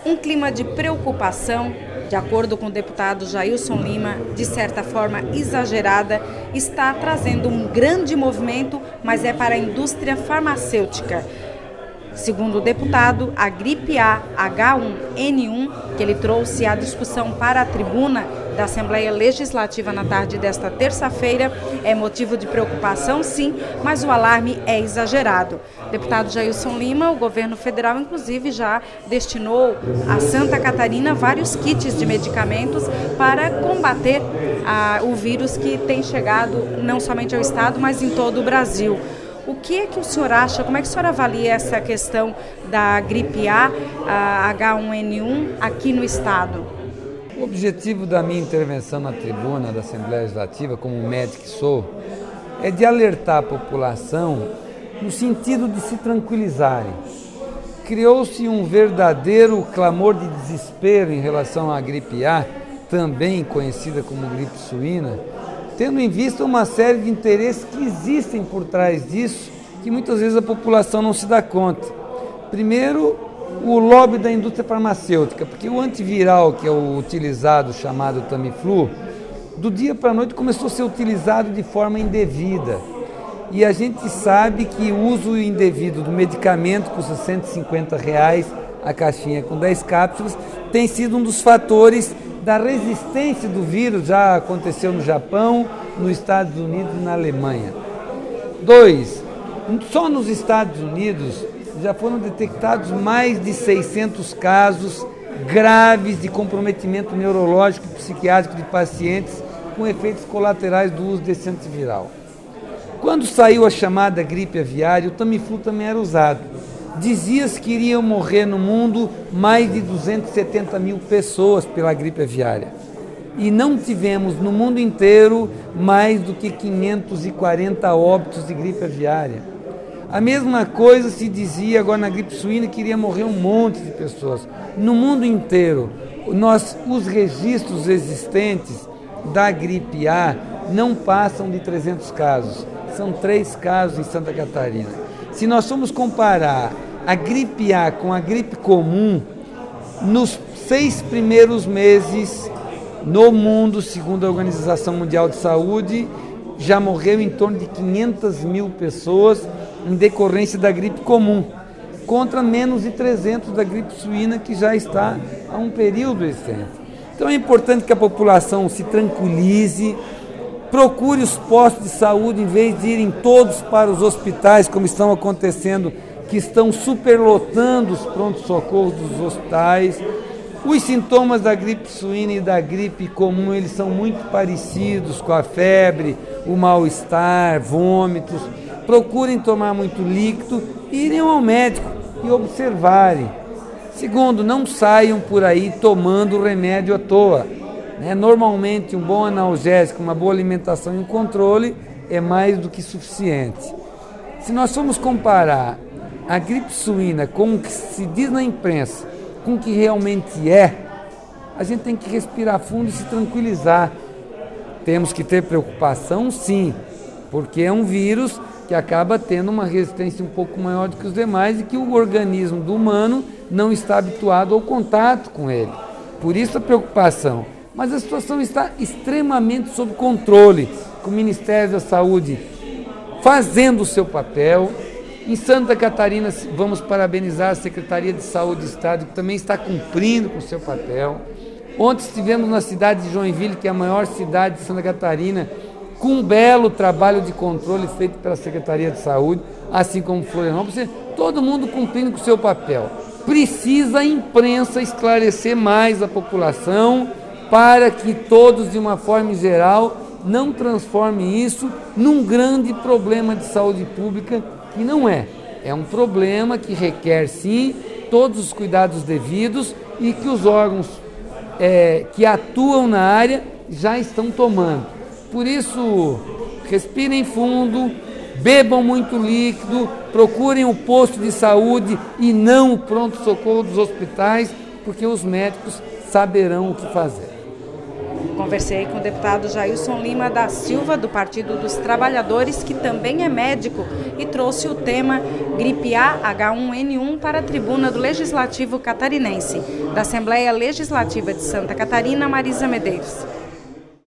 Um clima de preocupação, de acordo com o deputado Jailson Lima, de certa forma exagerada, está trazendo um grande movimento, mas é para a indústria farmacêutica. Segundo o deputado, a gripe A H1N1, que ele trouxe à discussão para a tribuna da Assembleia Legislativa na tarde desta terça-feira, é motivo de preocupação, sim, mas o alarme é exagerado. Deputado Jailson Lima, o governo federal, inclusive, já destinou a Santa Catarina vários kits de medicamentos para combater o vírus que tem chegado não somente ao estado, mas em todo o Brasil. O que é que o senhor acha, como é que o senhor avalia essa questão da gripe A H1N1 aqui no estado? O objetivo da minha intervenção na tribuna da Assembleia Legislativa, como médico que sou, é de alertar a população no sentido de se tranquilizarem. Criou-se um verdadeiro clamor de desespero em relação à gripe A, também conhecida como gripe suína, tendo em vista uma série de interesses que existem por trás disso, que muitas vezes a população não se dá conta. Primeiro, o lobby da indústria farmacêutica, porque o antiviral, que é o utilizado, chamado Tamiflu, do dia para a noite começou a ser utilizado de forma indevida. E a gente sabe que o uso indevido do medicamento, custa R$150 a caixinha com 10 cápsulas, tem sido um dos fatores da resistência do vírus. Já aconteceu no Japão, nos Estados Unidos e na Alemanha. 2. Só nos Estados Unidos já foram detectados mais de 600 casos graves de comprometimento neurológico e psiquiátrico de pacientes com efeitos colaterais do uso desse antiviral. Quando saiu a chamada gripe aviária, o Tamiflu também era usado. Dizia-se que iriam morrer no mundo mais de 270 mil pessoas pela gripe aviária. E não tivemos no mundo inteiro mais do que 540 óbitos de gripe aviária. A mesma coisa se dizia agora na gripe suína, que iria morrer um monte de pessoas. No mundo inteiro, os registros existentes da gripe A não passam de 300 casos. São 3 casos em Santa Catarina. Se nós formos comparar a gripe A com a gripe comum, nos 6 primeiros meses no mundo, segundo a Organização Mundial de Saúde, já morreu em torno de 500 mil pessoas em decorrência da gripe comum, contra menos de 300 da gripe suína, que já está há um período existente. Então é importante que a população se tranquilize, procure os postos de saúde, em vez de irem todos para os hospitais, como estão acontecendo, que estão superlotando os prontos-socorros dos hospitais. Os sintomas da gripe suína e da gripe comum, eles são muito parecidos, com a febre, o mal-estar, vômitos. Procurem tomar muito líquido e irem ao médico e observarem. Segundo, não saiam por aí tomando remédio à toa. Normalmente, um bom analgésico, uma boa alimentação e um controle é mais do que suficiente. Se nós formos comparar a gripe suína com o que se diz na imprensa, com o que realmente é, a gente tem que respirar fundo e se tranquilizar. Temos que ter preocupação, sim, porque é um vírus que acaba tendo uma resistência um pouco maior do que os demais e que o organismo do humano não está habituado ao contato com ele. Por isso a preocupação. Mas a situação está extremamente sob controle, com o Ministério da Saúde fazendo o seu papel. Em Santa Catarina, vamos parabenizar a Secretaria de Saúde do Estado, que também está cumprindo com o seu papel. Ontem estivemos na cidade de Joinville, que é a maior cidade de Santa Catarina, com um belo trabalho de controle feito pela Secretaria de Saúde, assim como Florianópolis, todo mundo cumprindo com o seu papel. Precisa a imprensa esclarecer mais a população, para que todos, de uma forma geral, não transformem isso num grande problema de saúde pública, que não é. É um problema que requer, sim, todos os cuidados devidos e que os órgãos que atuam na área já estão tomando. Por isso, respirem fundo, bebam muito líquido, procurem o posto de saúde e não o pronto-socorro dos hospitais, porque os médicos saberão o que fazer. Conversei com o deputado Jailson Lima da Silva, do Partido dos Trabalhadores, que também é médico, e trouxe o tema gripe A H1N1 para a tribuna do Legislativo Catarinense. Da Assembleia Legislativa de Santa Catarina, Marisa Medeiros.